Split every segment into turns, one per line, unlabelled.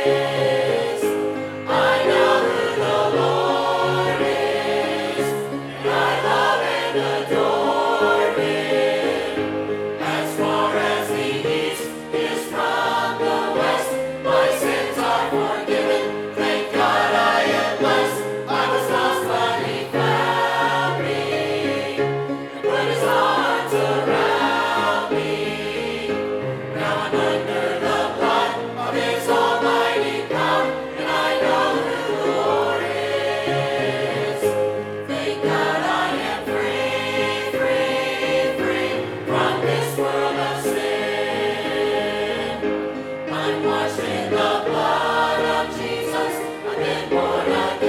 I know who the Lord is, and I love and adore Him. As far as the east is from the west, my sins are forgiven. Thank God I am blessed. I was lost, but He found me, and put His arms around me. Now I'm under the blood of His almighty power, and I know who the Lord is. Thank God I am free, free, free from this world of sin. I'm washed in the blood of Jesus. I've been born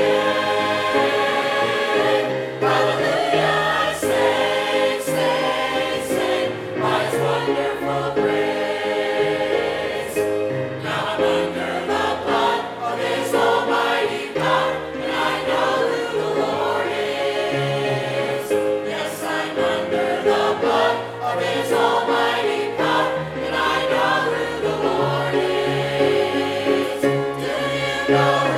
again. Hallelujah, I sing, sing, sing by His wonderful grace. Now I'm under the blood of His almighty power, and I know who the Lord is. Yes, I'm under the blood of His almighty power, and I know who the Lord is. Do you know